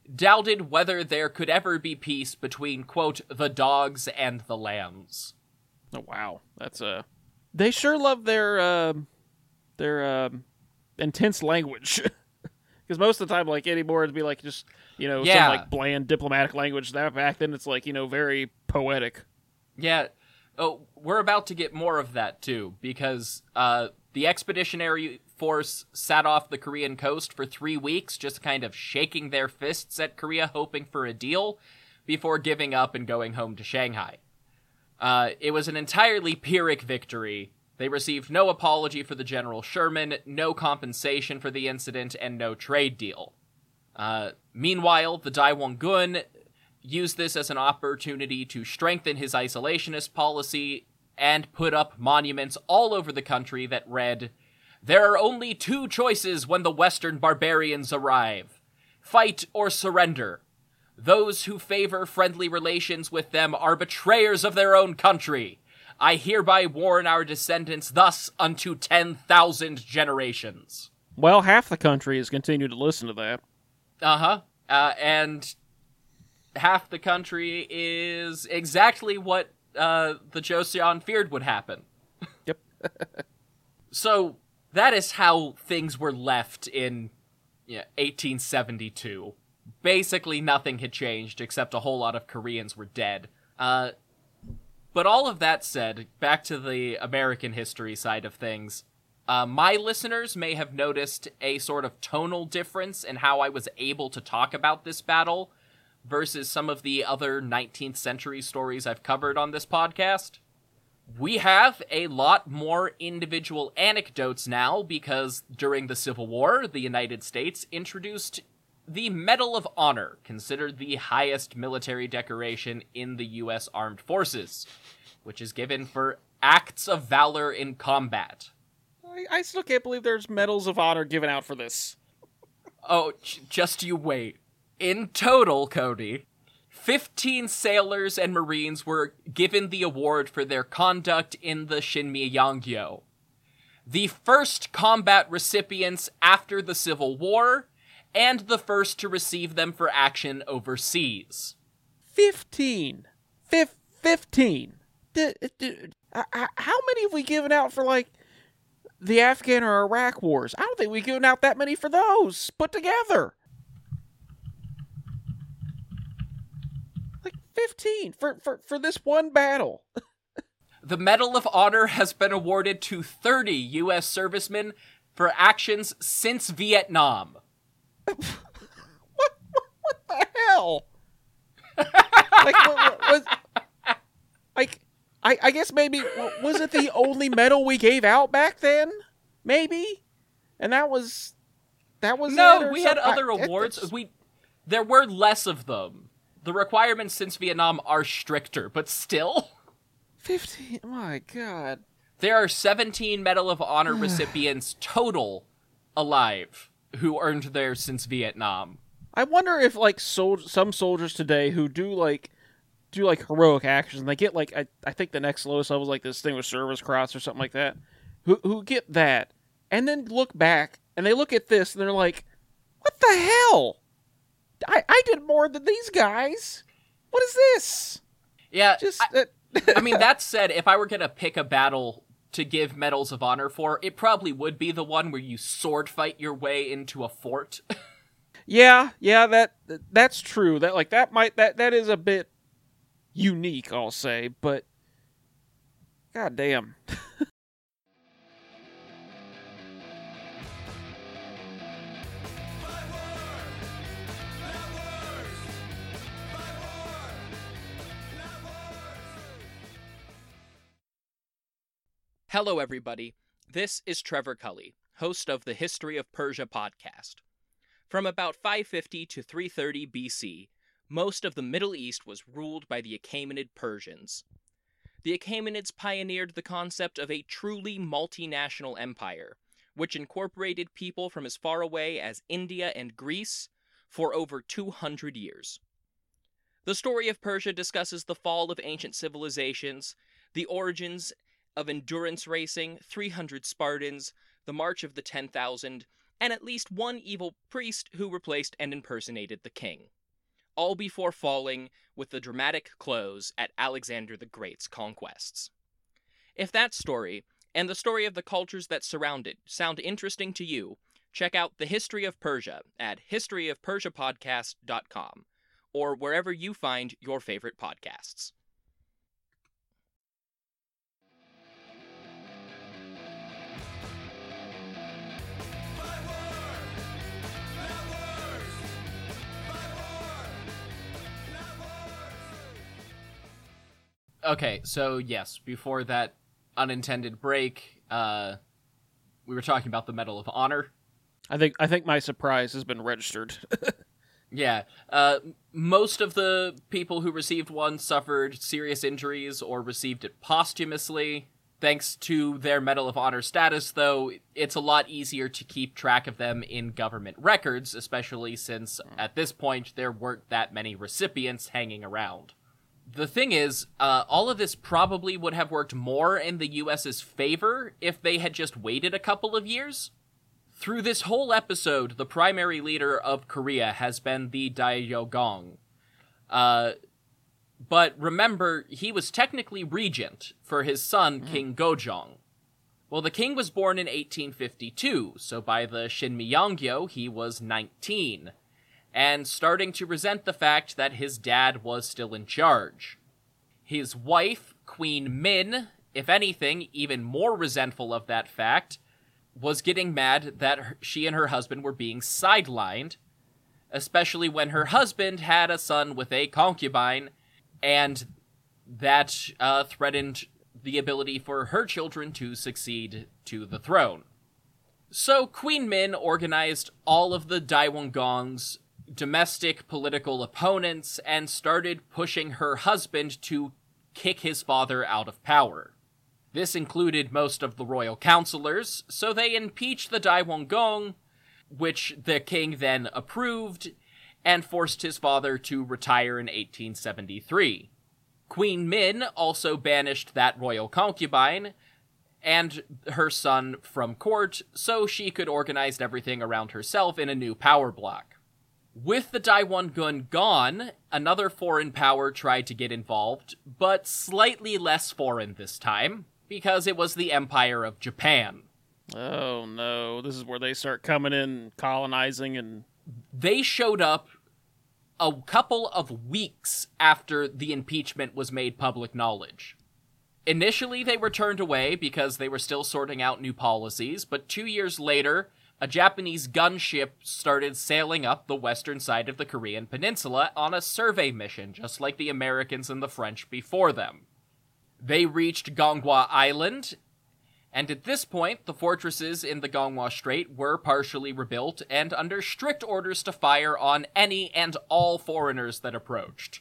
doubted whether there could ever be peace between, quote, the dogs and the lambs. Oh, wow. That's, uh... They sure love their, uh... their, uh... intense language. Because most of the time, like, anymore, it'd be, like, just, you know, yeah. some, like, bland diplomatic language. That back then, it's, like, you know, very poetic. Yeah. Oh, we're about to get more of that, too, because, uh, the expeditionary force sat off the Korean coast for three weeks, just kind of shaking their fists at Korea, hoping for a deal, before giving up and going home to Shanghai. Uh, it was an entirely Pyrrhic victory. They received no apology for the General Sherman, no compensation for the incident, and no trade deal. Uh, meanwhile, the Daewongun used this as an opportunity to strengthen his isolationist policy and put up monuments all over the country that read, "There are only two choices when the Western barbarians arrive. Fight or surrender. Those who favor friendly relations with them are betrayers of their own country. I hereby warn our descendants thus unto ten thousand generations." Well, half the country has continued to listen to that. Uh-huh. Uh, and half the country is exactly what uh, the Joseon feared would happen. Yep. So, that is how things were left in yeah, eighteen seventy-two. Basically nothing had changed, except a whole lot of Koreans were dead. Uh, but all of that said, back to the American history side of things, uh, my listeners may have noticed a sort of tonal difference in how I was able to talk about this battle versus some of the other nineteenth century stories I've covered on this podcast. We have a lot more individual anecdotes now because during the Civil War, the United States introduced the Medal of Honor, considered the highest military decoration in the U S Armed Forces, which is given for acts of valor in combat. I, I still can't believe there's medals of honor given out for this. Oh, j- just you wait. In total, Cody, fifteen sailors and Marines were given the award for their conduct in the Shinmyeongyo. The first combat recipients after the Civil War, and the first to receive them for action overseas. Fifteen. Fif- fifteen. D- d- uh, how many have we given out for, like, the Afghan or Iraq wars? I don't think we've given out that many for those put together. Like, fifteen for, for, for this one battle. The Medal of Honor has been awarded to thirty U S servicemen for actions since Vietnam. what, what, what the hell? like, what, what, was, like, I, I guess maybe, was it the only medal we gave out back then? Maybe? And that was, that was No, it or we had something? other I, awards. it's- We, there were less of them. The requirements since Vietnam are stricter, but still. fifteen, my God. There are seventeen Medal of Honor recipients total alive who earned theirs since Vietnam. I wonder if, like, sol- some soldiers today who do, like, do, like, heroic actions, and they get, like, I, I think the next lowest level is, like, this Distinguished Service Cross or something like that, who, who get that, and then look back, and they look at this, and they're like, what the hell? I, I did more than these guys. What is this? Yeah, Just, I, uh, I mean, that said, if I were going to pick a battle to give Medals of Honor for, it probably would be the one where you sword fight your way into a fort. yeah, yeah, that that's true. That, like, that might, that, that is a bit unique, I'll say, but god damn. Hello, everybody. This is Trevor Cully, host of the History of Persia podcast. From about five fifty to three thirty B C, most of the Middle East was ruled by the Achaemenid Persians. The Achaemenids pioneered the concept of a truly multinational empire, which incorporated people from as far away as India and Greece for over two hundred years. The story of Persia discusses the fall of ancient civilizations, the origins of endurance racing, three hundred Spartans, the March of the ten thousand, and at least one evil priest who replaced and impersonated the king. all before falling with the dramatic close at Alexander the Great's conquests. If that story, and the story of the cultures that surround it, sound interesting to you, check out The History of Persia at history of persia podcast dot com, or wherever you find your favorite podcasts. Okay, so yes, before that unintended break, uh, we were talking about the Medal of Honor. I think I think my surprise has been registered. Yeah, uh, most of the people who received one suffered serious injuries or received it posthumously. Thanks to their Medal of Honor status, though, it's a lot easier to keep track of them in government records, especially since, at this point, there weren't that many recipients hanging around. The thing is, uh, all of this probably would have worked more in the U S's favor if they had just waited a couple of years. Through this whole episode, the primary leader of Korea has been the Daejeong. Uh, but remember, he was technically regent for his son, mm. King Gojong. Well, the king was born in eighteen fifty-two, so by the Shinmyeongyo, he was nineteen. And starting to resent the fact that his dad was still in charge. His wife, Queen Min, if anything, even more resentful of that fact, was getting mad that she and her husband were being sidelined, especially when her husband had a son with a concubine, and that uh, threatened the ability for her children to succeed to the throne. So Queen Min organized all of the Daewongon's domestic political opponents and started pushing her husband to kick his father out of power. This included most of the royal counselors, so they impeached the Daewongon, which the king then approved, and forced his father to retire in eighteen seventy-three. Queen Min also banished that royal concubine and her son from court, so she could organize everything around herself in a new power block. With the Daewongun gone, another foreign power tried to get involved, but slightly less foreign this time, because it was the Empire of Japan. Oh no, this is where they start coming in, colonizing, and... They showed up a couple of weeks after the impeachment was made public knowledge. Initially, they were turned away because they were still sorting out new policies, but two years later, a Japanese gunship started sailing up the western side of the Korean peninsula on a survey mission, just like the Americans and the French before them. They reached Ganghwa Island, and at this point, the fortresses in the Ganghwa Strait were partially rebuilt and under strict orders to fire on any and all foreigners that approached.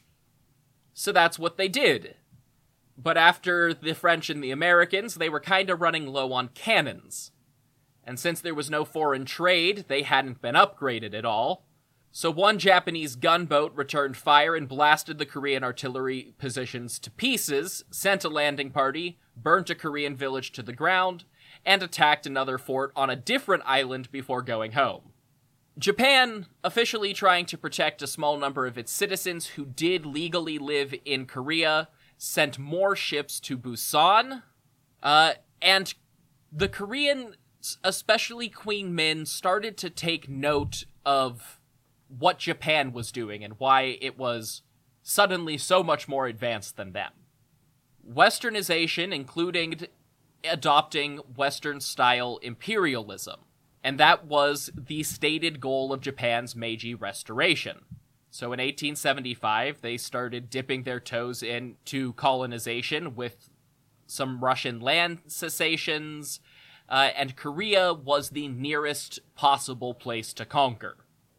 So that's what they did. But after the French and the Americans, they were kinda running low on cannons. And since there was no foreign trade, they hadn't been upgraded at all. So one Japanese gunboat returned fire and blasted the Korean artillery positions to pieces, sent a landing party, burnt a Korean village to the ground, and attacked another fort on a different island before going home. Japan, officially trying to protect a small number of its citizens who did legally live in Korea, sent more ships to Busan, uh, and the Korean, especially Queen Min, started to take note of what Japan was doing and why it was suddenly so much more advanced than them. Westernization, including adopting Western-style imperialism, and that was the stated goal of Japan's Meiji Restoration. So in eighteen seventy-five, they started dipping their toes into colonization with some Russian land cessations, uh, and Korea was the nearest possible place to conquer.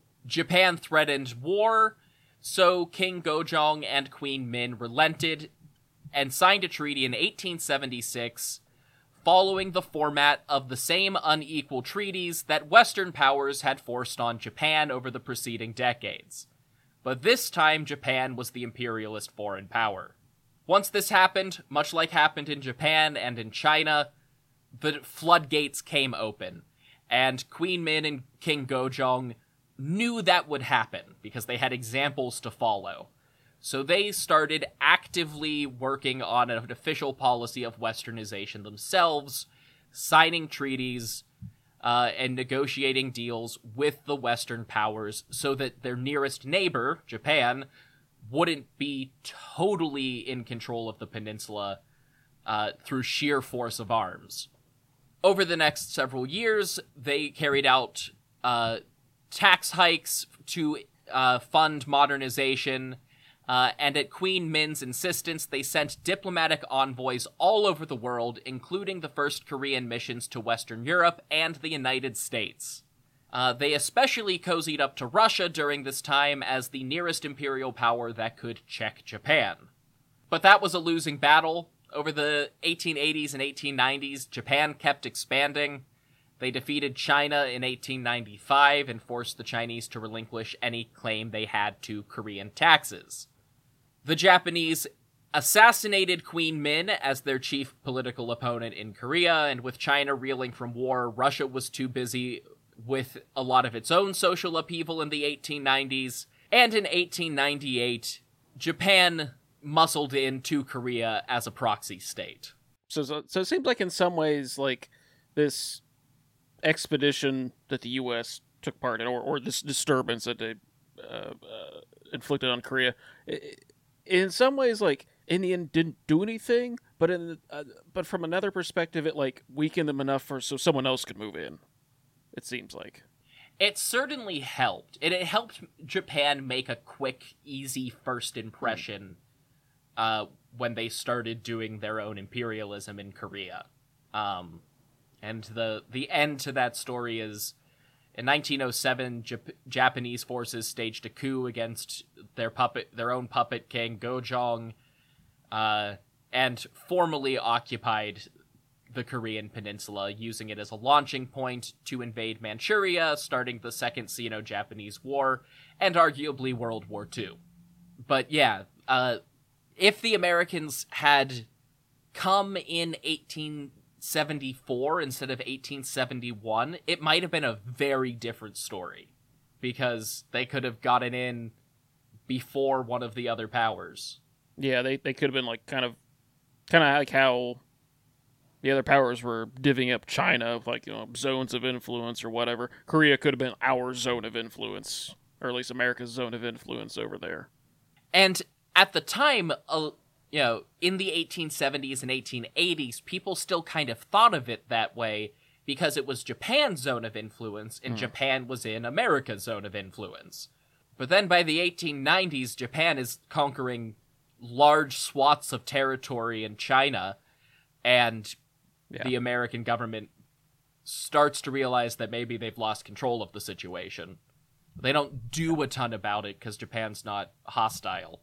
Japan threatened war, so King Gojong and Queen Min relented and signed a treaty in eighteen seventy-six, following the format of the same unequal treaties that Western powers had forced on Japan over the preceding decades. But this time, Japan was the imperialist foreign power. Once this happened, much like happened in Japan and in China, the floodgates came open, and Queen Min and King Gojong knew that would happen because they had examples to follow. So they started actively working on an official policy of westernization themselves, signing treaties, uh, and negotiating deals with the Western powers so that their nearest neighbor, Japan, wouldn't be totally in control of the peninsula uh, through sheer force of arms. Over the next several years, they carried out uh, tax hikes to uh, fund modernization, uh, and at Queen Min's insistence, they sent diplomatic envoys all over the world, including the first Korean missions to Western Europe and the United States. Uh, they especially cozied up to Russia during this time as the nearest imperial power that could check Japan. But that was a losing battle. Over the eighteen eighties and eighteen nineties, Japan kept expanding. They defeated China in eighteen ninety-five and forced the Chinese to relinquish any claim they had to Korean taxes. The Japanese assassinated Queen Min as their chief political opponent in Korea, and with China reeling from war, Russia was too busy with a lot of its own social upheaval in the eighteen nineties, and in eighteen ninety-eight, Japan muscled into Korea as a proxy state. So, so, so it seems like in some ways, like, this expedition that the U S took part in, or, or this disturbance that they uh, uh, inflicted on Korea, it, in some ways, like, in the end, didn't do anything, but in uh, but from another perspective, it, like, weakened them enough for so someone else could move in. It seems like. It certainly helped. It, it helped Japan make a quick, easy first impression mm. uh, when they started doing their own imperialism in Korea. Um, and the the end to that story is, in nineteen oh seven, Jap- Japanese forces staged a coup against their puppet, their own puppet king, Gojong, uh, and formally occupied the Korean peninsula, using it as a launching point to invade Manchuria, starting the Second Sino-Japanese War, and arguably World War Two. But yeah, uh, if the Americans had come in eighteen seventy-four instead of eighteen seventy-one, it might have been a very different story, because they could have gotten in before one of the other powers. Yeah, they, they could have been like kind of, kind of like how the other powers were divvying up China, like, you know, zones of influence or whatever. Korea could have been our zone of influence, or at least America's zone of influence over there. And at the time, uh, you know, in the eighteen seventies and eighteen eighties, people still kind of thought of it that way because it was Japan's zone of influence, and mm. Japan was in America's zone of influence. But then by the eighteen nineties, Japan is conquering large swaths of territory in China, and yeah. the American government starts to realize that maybe they've lost control of the situation. They don't do a ton about it because Japan's not hostile.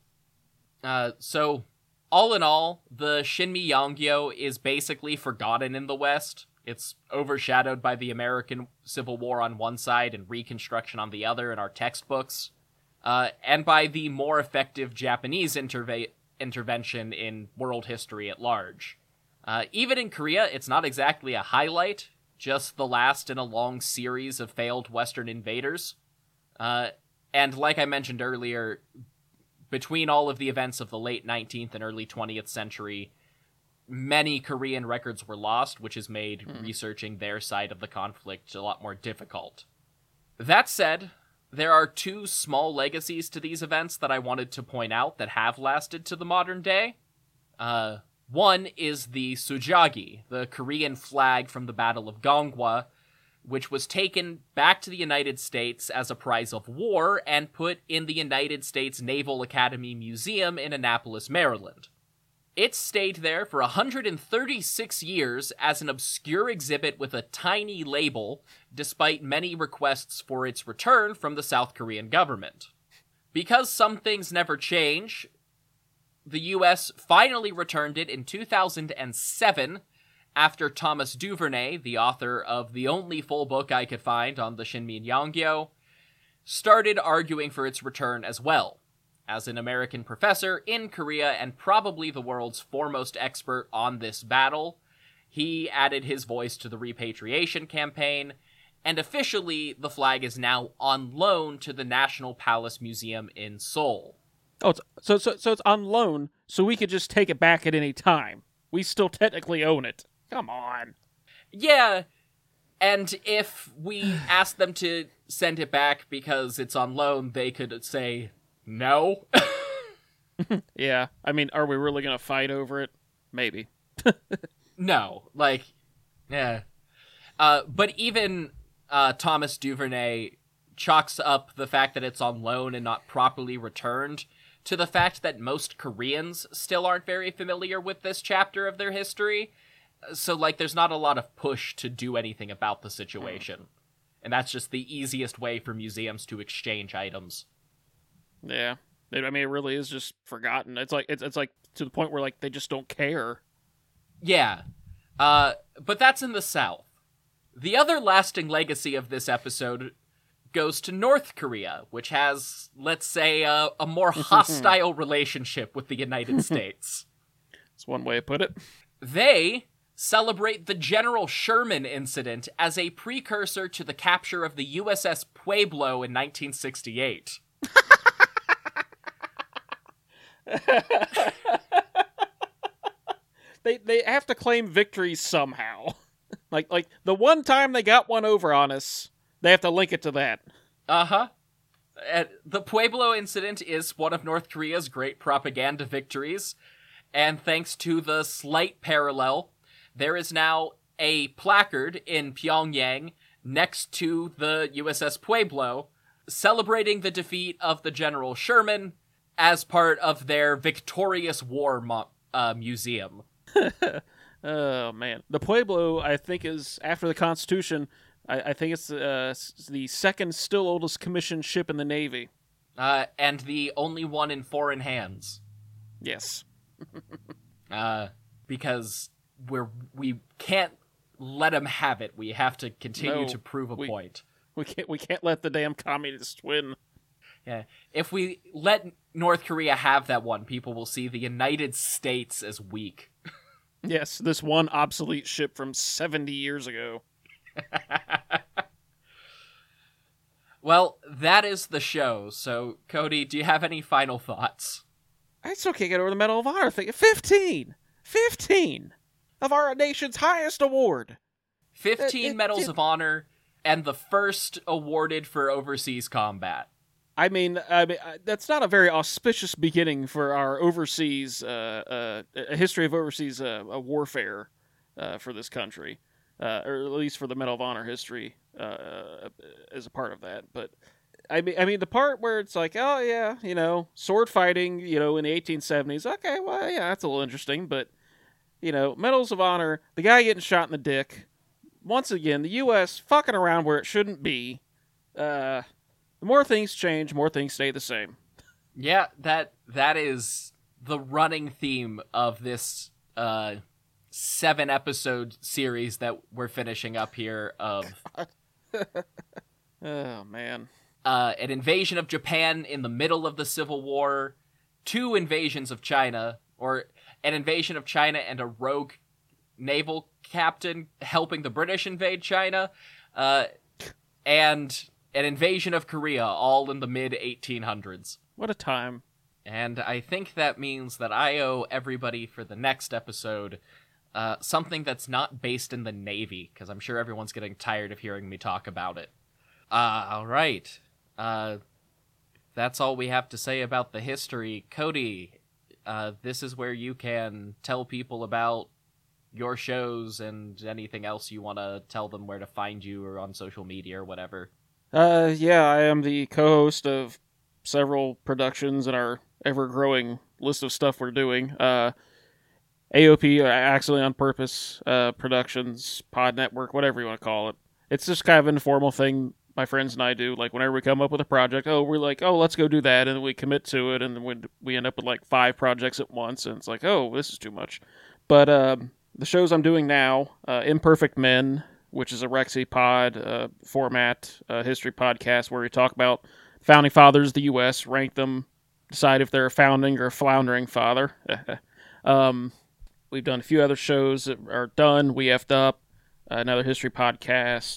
Uh, so, all in all, the Shinmi Yongyo is basically forgotten in the West. It's overshadowed by the American Civil War on one side and Reconstruction on the other in our textbooks, uh, and by the more effective Japanese interve- intervention in world history at large. Uh, even in Korea, it's not exactly a highlight, just the last in a long series of failed Western invaders. Uh, and like I mentioned earlier, between all of the events of the late nineteenth and early twentieth century, many Korean records were lost, which has made mm. researching their side of the conflict a lot more difficult. That said, there are two small legacies to these events that I wanted to point out that have lasted to the modern day. Uh... One is the Sujagi, the Korean flag from the Battle of Gongwa, which was taken back to the United States as a prize of war and put in the United States Naval Academy Museum in Annapolis, Maryland. It stayed there for one hundred thirty-six years as an obscure exhibit with a tiny label, despite many requests for its return from the South Korean government. Because some things never change, the U S finally returned it in two thousand seven, after Thomas Duvernay, the author of the only full book I could find on the Shinmi Yongyo, started arguing for its return as well. As an American professor in Korea and probably the world's foremost expert on this battle, he added his voice to the repatriation campaign, and officially the flag is now on loan to the National Palace Museum in Seoul. Oh, it's, so so so it's on loan, so we could just take it back at any time. We still technically own it. Come on. Yeah, and if we ask them to send it back because it's on loan, they could say no. Yeah, I mean, are we really going to fight over it? Maybe. No, like, yeah. Uh, but even uh, Thomas Duvernay chalks up the fact that it's on loan and not properly returned to the fact that most Koreans still aren't very familiar with this chapter of their history. So, like, there's not a lot of push to do anything about the situation. And that's just the easiest way for museums to exchange items. Yeah. It, I mean, it really is just forgotten. It's like it's it's like to the point where like they just don't care. Yeah. Uh, but that's in the South. The other lasting legacy of this episode goes to North Korea, which has, let's say, a, a more hostile relationship with the United States. That's one way to put it. They celebrate the General Sherman incident as a precursor to the capture of the U S S Pueblo in nineteen sixty-eight. they they have to claim victory somehow. like like the one time they got one over on us, they have to link it to that. Uh-huh. Uh, the Pueblo incident is one of North Korea's great propaganda victories, and thanks to the slight parallel, there is now a placard in Pyongyang next to the U S S Pueblo celebrating the defeat of the General Sherman as part of their Victorious War mo- uh, Museum. Oh, man. The Pueblo, I think, is, after the Constitution, I, I think it's uh, the second still oldest commissioned ship in the Navy. Uh, and the only one in foreign hands. Yes. uh, because we're, we can't let them have it. We have to continue No, to prove a we- point. We can't we can't let the damn communists win. Yeah. If we let North Korea have that one, people will see the United States as weak. Yes, this one obsolete ship from seventy years ago. Well, that is the show. So, Cody, do you have any final thoughts? It's okay, get over the Medal of Honor thing. Fifteen! Fifteen! Of our nation's highest award! fifteen It- it- Medals it- of Honor, and the first awarded for overseas combat. I mean, I mean uh, that's not a very auspicious beginning for our overseas, uh, uh, a history of overseas uh, uh, warfare uh, for this country, uh, or at least for the Medal of Honor history uh, as a part of that. But I mean, I mean, the part where it's like, oh yeah, you know, sword fighting, you know, in the eighteen seventies. Okay, well, yeah, that's a little interesting. But you know, Medals of Honor, the guy getting shot in the dick. Once again, the U S fucking around where it shouldn't be. Uh, the more things change, more things stay the same. Yeah, that that is the running theme of this uh, seven episode series that we're finishing up here of Oh man. uh, an invasion of Japan in the middle of the Civil War, two invasions of China, or an invasion of China and a rogue naval captain helping the British invade China, uh, and an invasion of Korea, all in the mid eighteen hundreds. What a time. And I think that means that I owe everybody for the next episode uh, something that's not based in the Navy, because I'm sure everyone's getting tired of hearing me talk about it. Uh, all right. Uh, that's all we have to say about the history. Cody, uh, this is where you can tell people about your shows and anything else you want to tell them where to find you or on social media or whatever. Uh, yeah, I am the co-host of several productions in our ever-growing list of stuff we're doing. Uh, A O P, or Accidentally on Purpose, uh, Productions, Pod Network, whatever you want to call it. It's just kind of an informal thing my friends and I do. Like, whenever we come up with a project, oh, we're like, oh, let's go do that, and then we commit to it, and then we, we end up with, like, five projects at once, and it's like, oh, this is too much. But, um, the shows I'm doing now, uh, Imperfect Men, which is a Rexy pod uh, format, uh, history podcast where we talk about founding fathers of the U S, rank them, decide if they're a founding or a floundering father. um, we've done a few other shows that are done. We effed up, uh, another history podcast.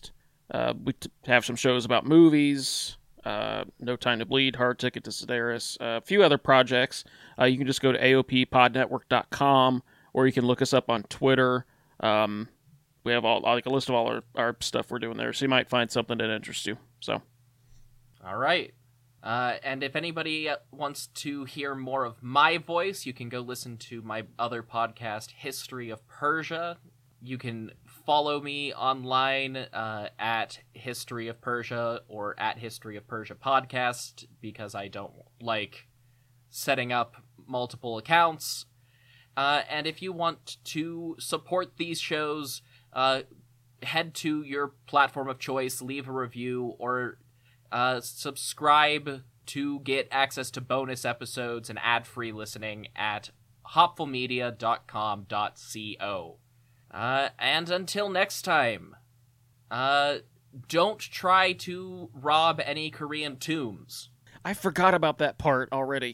Uh, we t- have some shows about movies, uh, No Time to Bleed, Hard Ticket to Sedaris, uh, a few other projects. Uh, you can just go to A O P pod network dot com, or you can look us up on Twitter. Um, we have all like a list of all our, our stuff we're doing there, so you might find something that interests you. So, all right. Uh, and if anybody wants to hear more of my voice, you can go listen to my other podcast, History of Persia. You can follow me online uh, at History of Persia or at History of Persia Podcast, because I don't like setting up multiple accounts. Uh, and if you want to support these shows, uh, head to your platform of choice, leave a review, or uh, subscribe to get access to bonus episodes and ad-free listening at hopful media dot com dot co. Uh, and until next time, uh, don't try to rob any Korean tombs. I forgot about that part already.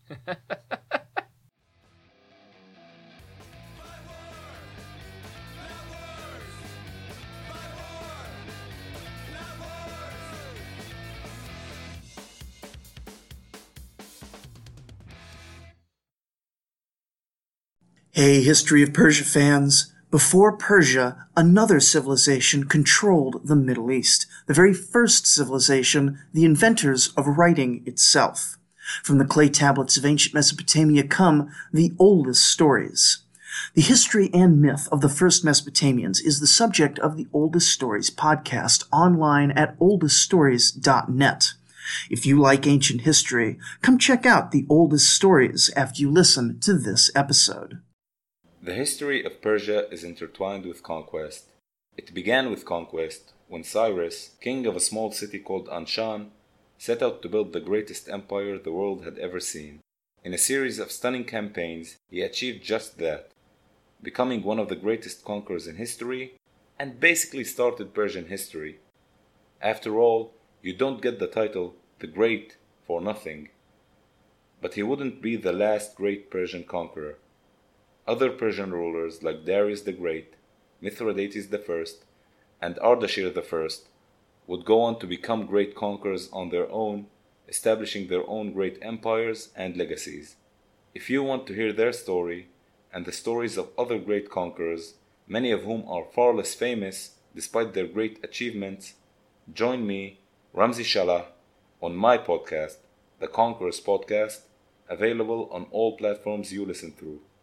Hey, History of Persia fans. Before Persia, another civilization controlled the Middle East. The very first civilization, the inventors of writing itself. From the clay tablets of ancient Mesopotamia come the oldest stories. The history and myth of the first Mesopotamians is the subject of the Oldest Stories podcast online at oldest stories dot net. If you like ancient history, come check out the Oldest Stories after you listen to this episode. The history of Persia is intertwined with conquest. It began with conquest when Cyrus, king of a small city called Anshan, set out to build the greatest empire the world had ever seen. In a series of stunning campaigns, he achieved just that, becoming one of the greatest conquerors in history, and basically started Persian history. After all, you don't get the title the Great for nothing. But he wouldn't be the last great Persian conqueror. Other Persian rulers like Darius the Great, Mithridates the First, and Ardashir the First would go on to become great conquerors on their own, establishing their own great empires and legacies. If you want to hear their story, and the stories of other great conquerors, many of whom are far less famous despite their great achievements, join me, Ramzi Shalah, on my podcast, The Conquerors Podcast, available on all platforms you listen through.